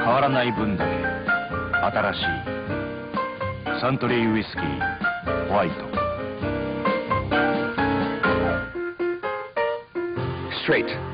変わらない分だけ新しいサントリーウイスキーホワイト。 Straight.